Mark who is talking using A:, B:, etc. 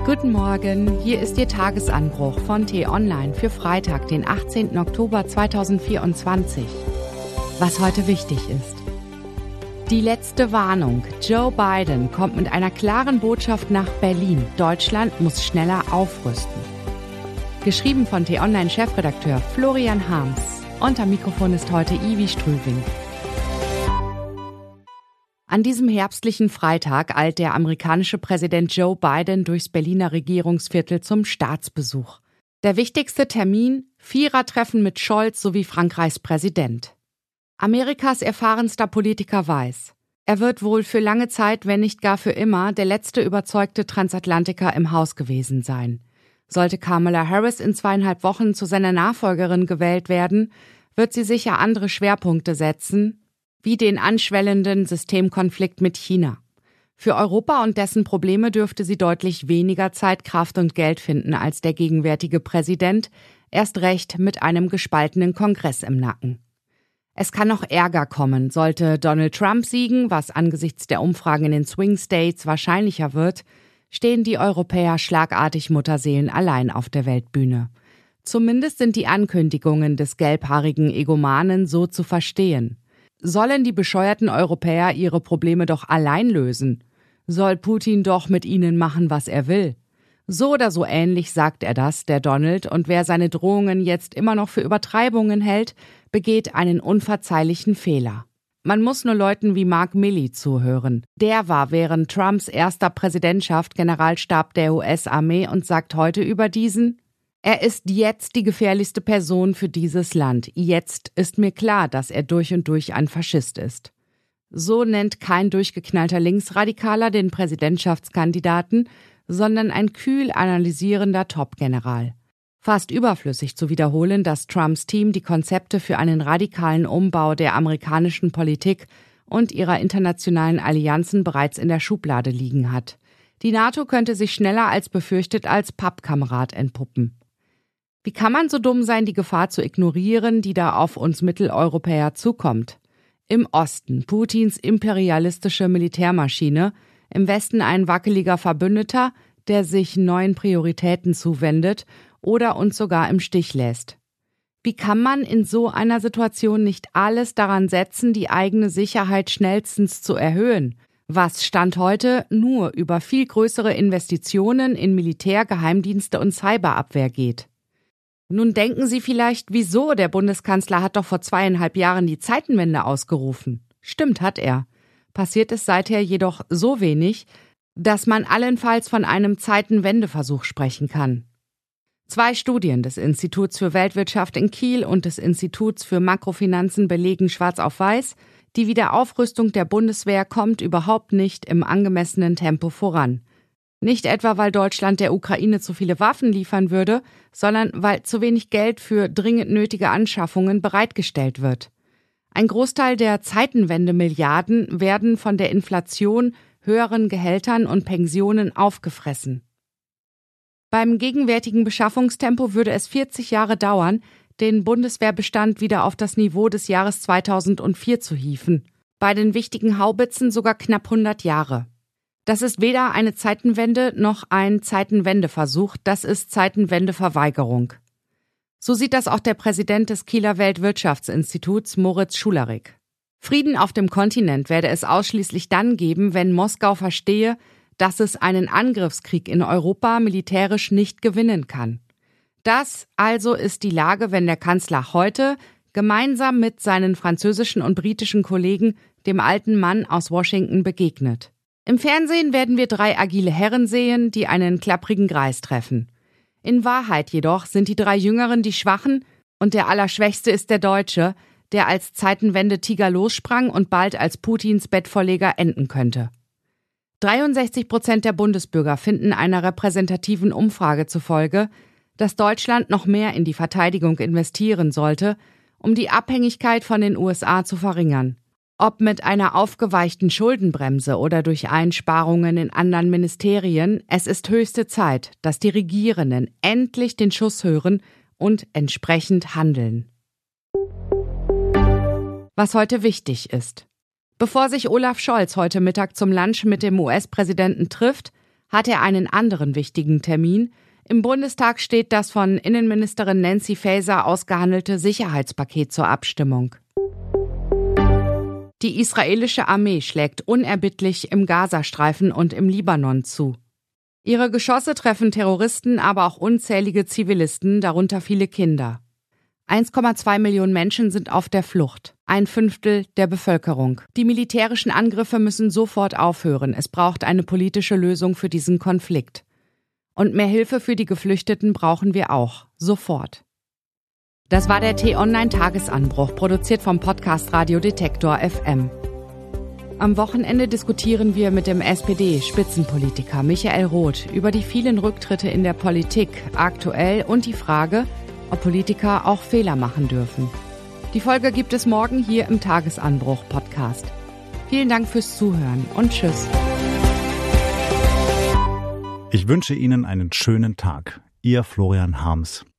A: Guten Morgen, hier ist Ihr Tagesanbruch von T-Online für Freitag, den 18. Oktober 2024. Was heute wichtig ist. Die letzte Warnung. Joe Biden kommt mit einer klaren Botschaft nach Berlin. Deutschland muss schneller aufrüsten. Geschrieben von T-Online-Chefredakteur Florian Harms. Und am Mikrofon ist heute Ivi Strüving. An diesem herbstlichen Freitag eilt der amerikanische Präsident Joe Biden durchs Berliner Regierungsviertel zum Staatsbesuch. Der wichtigste Termin: Vierertreffen mit Scholz sowie Frankreichs Präsident. Amerikas erfahrenster Politiker weiß, er wird wohl für lange Zeit, wenn nicht gar für immer, der letzte überzeugte Transatlantiker im Haus gewesen sein. Sollte Kamala Harris in 2,5 Wochen zu seiner Nachfolgerin gewählt werden, wird sie sicher andere Schwerpunkte setzen, wie den anschwellenden Systemkonflikt mit China. Für Europa und dessen Probleme dürfte sie deutlich weniger Zeit, Kraft und Geld finden als der gegenwärtige Präsident, erst recht mit einem gespaltenen Kongress im Nacken. Es kann noch Ärger kommen, sollte Donald Trump siegen, was angesichts der Umfragen in den Swing States wahrscheinlicher wird, stehen die Europäer schlagartig Mutterseelen allein auf der Weltbühne. Zumindest sind die Ankündigungen des gelbhaarigen Egomanen so zu verstehen. Sollen die bescheuerten Europäer ihre Probleme doch allein lösen? Soll Putin doch mit ihnen machen, was er will? So oder so ähnlich sagt er das, der Donald, und wer seine Drohungen jetzt immer noch für Übertreibungen hält, begeht einen unverzeihlichen Fehler. Man muss nur Leuten wie Mark Milley zuhören. Der war während Trumps erster Präsidentschaft Generalstab der US-Armee und sagt heute über diesen: Er ist jetzt die gefährlichste Person für dieses Land. Jetzt ist mir klar, dass er durch und durch ein Faschist ist. So nennt kein durchgeknallter Linksradikaler den Präsidentschaftskandidaten, sondern ein kühl analysierender Top-General. Fast überflüssig zu wiederholen, dass Trumps Team die Konzepte für einen radikalen Umbau der amerikanischen Politik und ihrer internationalen Allianzen bereits in der Schublade liegen hat. Die NATO könnte sich schneller als befürchtet als Pappkamerad entpuppen. Wie kann man so dumm sein, die Gefahr zu ignorieren, die da auf uns Mitteleuropäer zukommt? Im Osten Putins imperialistische Militärmaschine, im Westen ein wackeliger Verbündeter, der sich neuen Prioritäten zuwendet oder uns sogar im Stich lässt. Wie kann man in so einer Situation nicht alles daran setzen, die eigene Sicherheit schnellstens zu erhöhen, was Stand heute nur über viel größere Investitionen in Militär, Geheimdienste und Cyberabwehr geht? Nun denken Sie vielleicht, wieso? Der Bundeskanzler hat doch vor 2,5 Jahren die Zeitenwende ausgerufen. Stimmt, hat er. Passiert ist seither jedoch so wenig, dass man allenfalls von einem Zeitenwendeversuch sprechen kann. 2 Studien des Instituts für Weltwirtschaft in Kiel und des Instituts für Makrofinanzen belegen schwarz auf weiß, die Wiederaufrüstung der Bundeswehr kommt überhaupt nicht im angemessenen Tempo voran. Nicht etwa, weil Deutschland der Ukraine zu viele Waffen liefern würde, sondern weil zu wenig Geld für dringend nötige Anschaffungen bereitgestellt wird. Ein Großteil der Zeitenwende-Milliarden werden von der Inflation, höheren Gehältern und Pensionen aufgefressen. Beim gegenwärtigen Beschaffungstempo würde es 40 Jahre dauern, den Bundeswehrbestand wieder auf das Niveau des Jahres 2004 zu hieven. Bei den wichtigen Haubitzen sogar knapp 100 Jahre. Das ist weder eine Zeitenwende noch ein Zeitenwendeversuch, das ist Zeitenwendeverweigerung. So sieht das auch der Präsident des Kieler Weltwirtschaftsinstituts, Moritz Schularik. Frieden auf dem Kontinent werde es ausschließlich dann geben, wenn Moskau verstehe, dass es einen Angriffskrieg in Europa militärisch nicht gewinnen kann. Das also ist die Lage, wenn der Kanzler heute gemeinsam mit seinen französischen und britischen Kollegen dem alten Mann aus Washington begegnet. Im Fernsehen werden wir 3 agile Herren sehen, die einen klapprigen Greis treffen. In Wahrheit jedoch sind die 3 Jüngeren die Schwachen und der Allerschwächste ist der Deutsche, der als Zeitenwende-Tiger lossprang und bald als Putins Bettvorleger enden könnte. 63% der Bundesbürger finden einer repräsentativen Umfrage zufolge, dass Deutschland noch mehr in die Verteidigung investieren sollte, um die Abhängigkeit von den USA zu verringern. Ob mit einer aufgeweichten Schuldenbremse oder durch Einsparungen in anderen Ministerien, es ist höchste Zeit, dass die Regierenden endlich den Schuss hören und entsprechend handeln. Was heute wichtig ist. Bevor sich Olaf Scholz heute Mittag zum Lunch mit dem US-Präsidenten trifft, hat er einen anderen wichtigen Termin. Im Bundestag steht das von Innenministerin Nancy Faeser ausgehandelte Sicherheitspaket zur Abstimmung. Die israelische Armee schlägt unerbittlich im Gazastreifen und im Libanon zu. Ihre Geschosse treffen Terroristen, aber auch unzählige Zivilisten, darunter viele Kinder. 1,2 Millionen Menschen sind auf der Flucht, 1/5 der Bevölkerung. Die militärischen Angriffe müssen sofort aufhören. Es braucht eine politische Lösung für diesen Konflikt. Und mehr Hilfe für die Geflüchteten brauchen wir auch, sofort. Das war der T-Online-Tagesanbruch, produziert vom Podcast Radio Detektor FM. Am Wochenende diskutieren wir mit dem SPD-Spitzenpolitiker Michael Roth über die vielen Rücktritte in der Politik aktuell und die Frage, ob Politiker auch Fehler machen dürfen. Die Folge gibt es morgen hier im Tagesanbruch-Podcast. Vielen Dank fürs Zuhören und tschüss.
B: Ich wünsche Ihnen einen schönen Tag. Ihr Florian Harms.